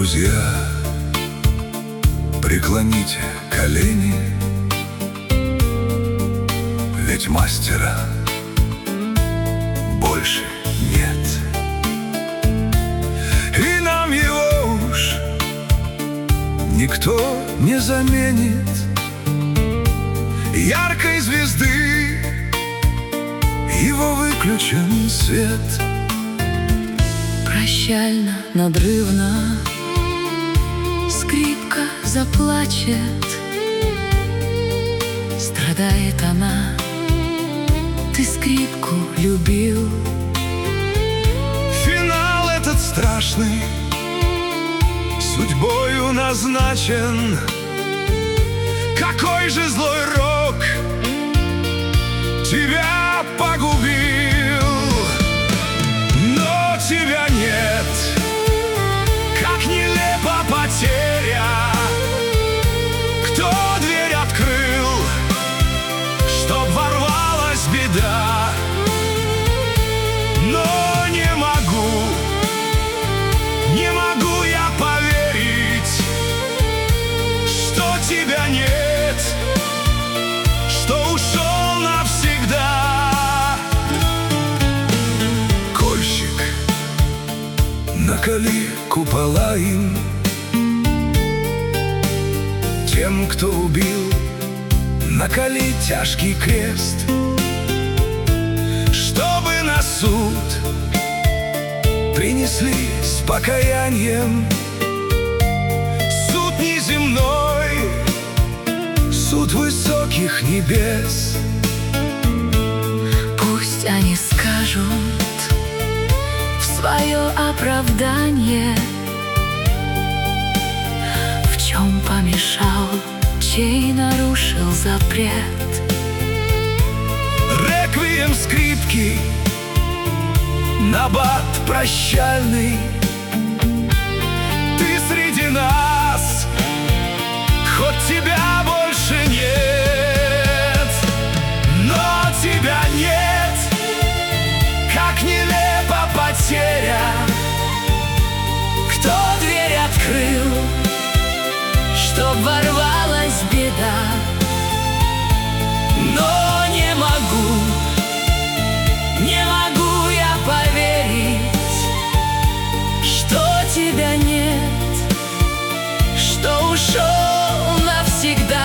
Друзья, преклоните колени, ведь мастера больше нет. И нам его уж никто не заменит. Яркой звезды его выключен свет. Прощально, надрывно скрипка заплачет. Страдает она, ты скрипку любил. Финал этот страшный судьбою назначен. Какой же злой рок тебя погубил? Но тебя нет, как нелепа потеря. Кто дверь открыл, чтоб ворвалась беда? Но не могу я поверить, что тебя нет, что ушел навсегда. Кольщик, наколи купола им, тем, кто убил, наколи тяжкий крест, чтобы на суд принесли с покаянием. Суд неземной, суд высоких небес. Пусть они скажут в свое оправдание, в чем помешал, чей нарушил запрет. Реквием скрипки, набат прощальный. Ты среди нас, хоть тебя больше нет. Но тебя нет, как нелепа потеря. Кто дверь открыл, чтоб ворвалась беда? Но не могу я поверить, что тебя нет, что ушел навсегда.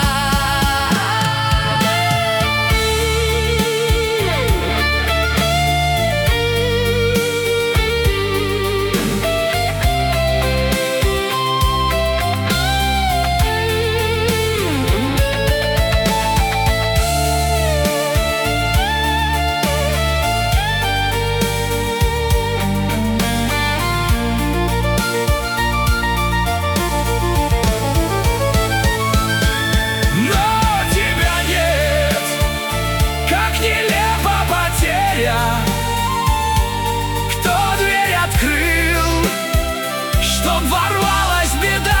Кто дверь открыл, чтоб ворвалась беда?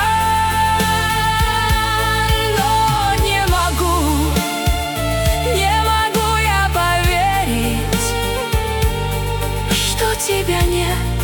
Но не могу я поверить, что тебя нет,